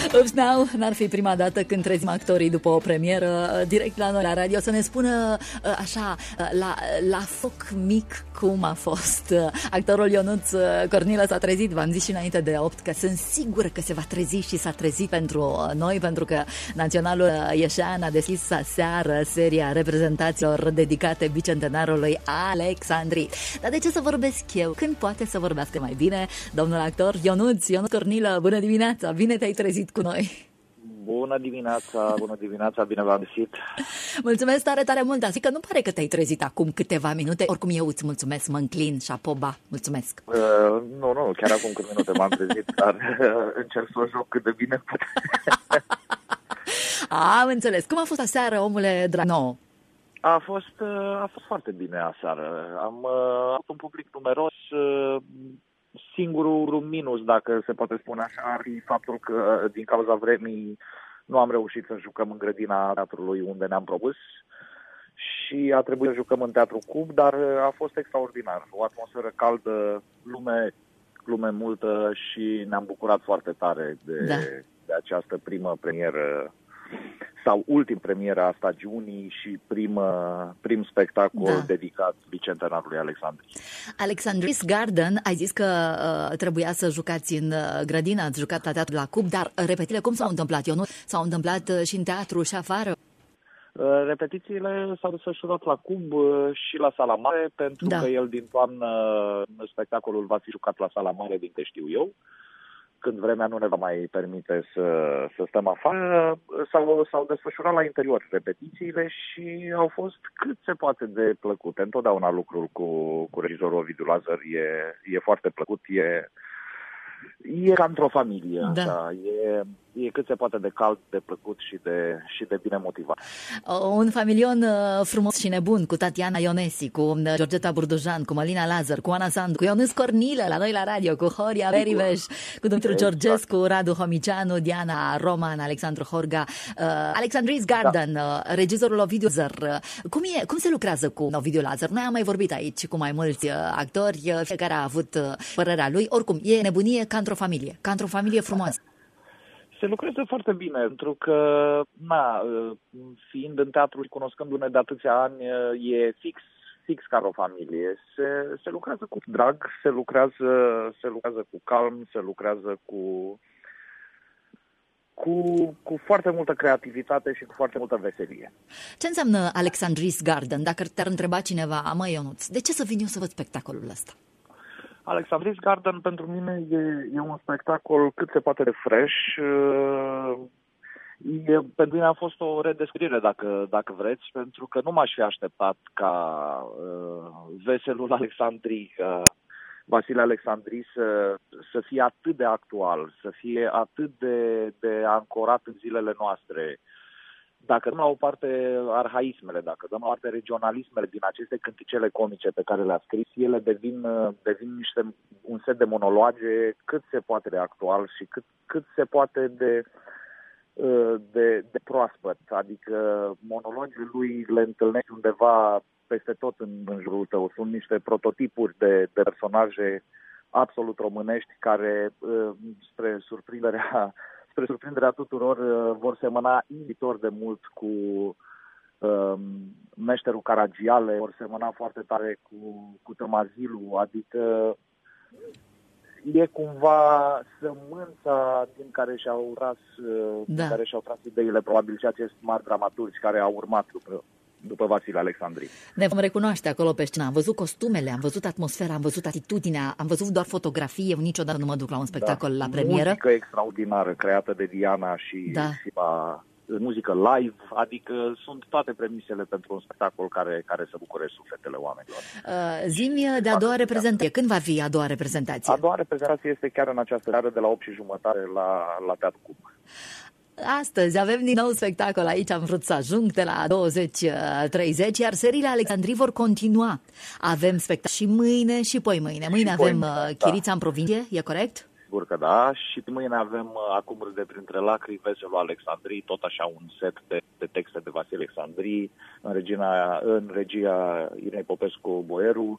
Ups, n-ar fi prima dată când trezim actorii după o premieră direct la noi la radio să ne spună așa, la foc mic cum a fost. Actorul Ionuț Cornilă s-a trezit, v-am zis și înainte de 8 că sunt sigură că se va trezi și s-a trezit pentru noi, pentru că Naționalul Ieșean a deschis aseară seria reprezentațiilor dedicate bicentenarului Alexandrii. Dar de ce să vorbesc eu când poate să vorbească mai bine domnul actor Ionuț Cornilă? Bună dimineața, bine te-ai trezit cu noi! Bună dimineața, bine v-am găsit. Mulțumesc tare, tare mult, dar zic că nu pare că te-ai trezit acum câteva minute. Oricum eu îți mulțumesc, mă înclin, șapoba, mulțumesc. Nu, chiar acum câte minute m-am trezit, dar încerc să o joc cât de bine pot. Am înțeles. Cum a fost aseară, omule drag? A fost foarte bine aseară. Am avut un public numeros. Singurul minus, dacă se poate spune așa, ar fi faptul că din cauza vremii nu am reușit să jucăm în grădina teatrului unde ne-am propus și a trebuit să jucăm în Teatru Cub, dar a fost extraordinar. O atmosferă caldă, lume multă și ne-am bucurat foarte tare de această primă premieră sau ultim premieră a stagiunii și prim spectacol dedicat bicentenarului Alexandrii. Alexandris Garden, ai zis că trebuia să jucați în grădină, ați jucat la Teatrul la Cub, dar repetițiile cum s-au întâmplat? Eu nu s-au întâmplat și în teatru și afară? Repetițiile s-au desfășurat la Cub și la Sala Mare, pentru că el din toamnă spectacolul va fi jucat la Sala Mare, din câte știu eu. Când vremea nu ne va mai permite să stăm afară, s-au desfășurat la interior repetițiile și au fost cât se poate de plăcute. Întotdeauna lucrul cu regizorul Ovidiu Lazar e foarte plăcut, e ca într-o familie. Da. E cât se poate de cald, de plăcut și de bine motivat. Un familion frumos și nebun, cu Tatiana Ionesi, cu Georgeta Burdujan, cu Mălina Lazar, cu Ana Sandu, cu Ionuț Cornilă la noi la radio, cu Horia Veriveș, cu Dumitru Georgescu, Radu Homicianu, Diana Roman, Alexandru Horga, Alexandris Garden, regizorul Ovidiu Lazar. Cum se lucrează cu Ovidiu Lazar? Noi am mai vorbit aici cu mai mulți actori, fiecare a avut părerea lui. Oricum, e nebunie ca într-o familie frumoasă. Se lucrează foarte bine, pentru că, fiind în teatru și cunoscându-ne de atâția ani, e fix ca o familie. Se lucrează cu drag, se lucrează cu calm, se lucrează cu foarte multă creativitate și cu foarte multă veselie. Ce înseamnă Alexandris Garden? Dacă te-ar întreba cineva, măi Ionuț, de ce să vin eu să văd spectacolul ăsta? Alexandris Garden pentru mine e un spectacol cât se poate de fresh. Pentru mine a fost o redescoperire, dacă vreți, pentru că nu m-aș fi așteptat ca veselul Alexandrii, Vasile Alexandrii să fie atât de actual, să fie atât de ancorat în zilele noastre. Dacă dăm la o parte arhaismele, dacă dăm la o parte regionalismele din aceste cânticele comice pe care le-a scris, ele devin un set de monologe cât se poate de actual și cât se poate de proaspăt. Adică monologile lui le întâlnești undeva peste tot în jurul tău. Sunt niște prototipuri de personaje absolut românești care, spre surprinderea tuturor, vor semăna inibitor de mult cu Meșterul Caragiale, vor semăna foarte tare cu Tămazilu, adică e cumva sămânța din care și-au tras ideile, probabil, și acești mari dramaturgi care au urmat după Vasile Alexandrii. Ne vom recunoaște acolo pe scenă. Am văzut costumele, am văzut atmosfera, am văzut atitudinea, am văzut doar fotografie. Eu niciodată nu mă duc la un spectacol la premieră. Muzică extraordinară creată de Diana și muzică live, adică sunt toate premisele pentru un spectacol care să bucure sufletele oamenilor. Zi-mi de a doua reprezentație. Când va fi a doua reprezentație? A doua reprezentație este chiar în această seară de la 8:30 la Teatru Cub. Astăzi avem din nou spectacol aici, am vrut să ajung de la 20:30, iar seriile Alexandrii vor continua. Avem spectacol și mâine și poimâine. Mâine avem Chirița în provincie, e corect? Sigur că da, și mâine avem Acum râde printre lacrimi, Veselul Alexandrii, tot așa un set de texte de Vasile Alexandrii, în regia Irene Popescu Boieru,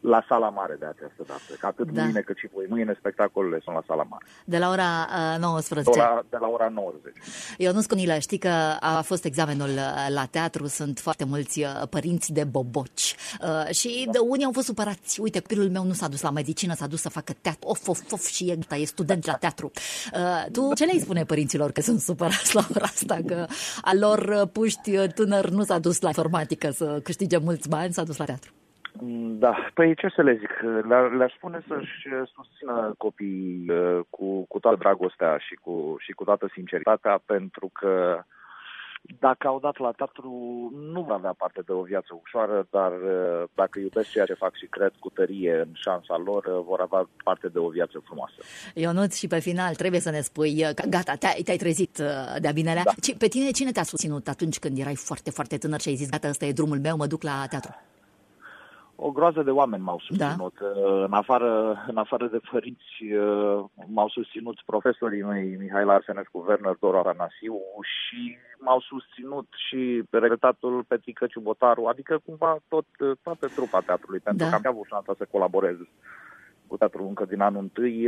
la Sala Mare de această dată. Că atât mâine cât și mâine spectacolele sunt la Sala Mare. De la ora 19. De la ora 90. Ionuț Cornilă, știi că a fost examenul la teatru, sunt foarte mulți părinți de boboci și de unii au fost supărați. Uite, copilul meu nu s-a dus la medicină, s-a dus să facă teatru. Of, și e student la teatru. Tu ce le-ai spune părinților că sunt supărați la ora asta, că al lor puști tânăr nu s-a dus la informatică să câștige mulți bani, s-a dus la teatru? Da, păi ce să le zic, le-aș spune să-și susțină copiii cu toată dragostea și cu toată sinceritatea, pentru că dacă au dat la teatru, nu vor avea parte de o viață ușoară, dar dacă iubesc ceea ce fac și cred cu tărie în șansa lor, vor avea parte de o viață frumoasă. Ionuț, și pe final trebuie să ne spui că gata, te-ai trezit de-a binelea. Da. Pe tine cine te-a susținut atunci când erai foarte, foarte tânăr și ai zis, gata, ăsta e drumul meu, mă duc la teatru? O groază de oameni m-au susținut. Da. În afară de părinți, m-au susținut profesorii mei, Mihail Arsenescu, Werner, Doru Aranasiu, și m-au susținut și regretatul Petrică Ciubotaru, adică cumva toată trupa teatrului, pentru că am avut șansa să colaborez cu teatrul încă din anul întâi.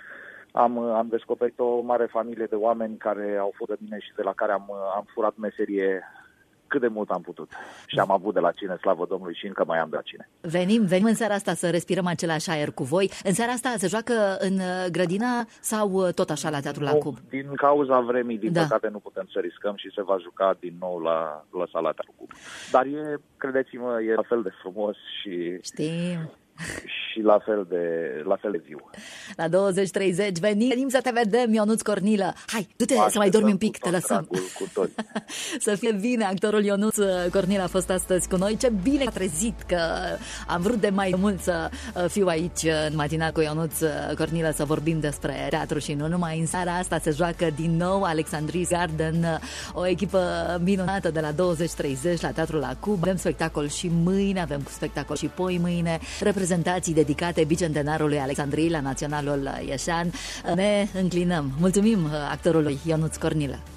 Am descoperit o mare familie de oameni care au fost de mine și de la care am furat meserie cât de mult am putut. Și am avut de la cine, slavă Domnului, și încă mai am de la cine. Venim în seara asta să respirăm același aer cu voi. În seara asta se joacă în grădina sau tot așa la Teatrul la Cub? Din cauza vremii, din păcate, nu putem să riscăm și se va juca din nou la Sala Teatrul Cub. Dar credeți-mă, e la fel de frumos și... Știm. Și la fel de viu. La 20:30 venim să te vedem, Ionuț Cornilă. Hai, du-te să mai dormi un pic, te lăsăm. Să fie bine, actorul Ionuț Cornilă a fost astăzi cu noi. Ce bine a trezit, că am vrut de mai mult să fiu aici în matinal cu Ionuț Cornilă să vorbim despre teatru și nu numai. În seara asta se joacă din nou Alexandris Garden, o echipă minunată de la 20:30 la Teatrul la Cub. Avem spectacol și mâine, avem spectacol și poi mâine, reprezentații dedicate bicentenarului Alexandrii la Naționalul Ieșan. Ne înclinăm. Mulțumim actorului Ionuț Cornilă.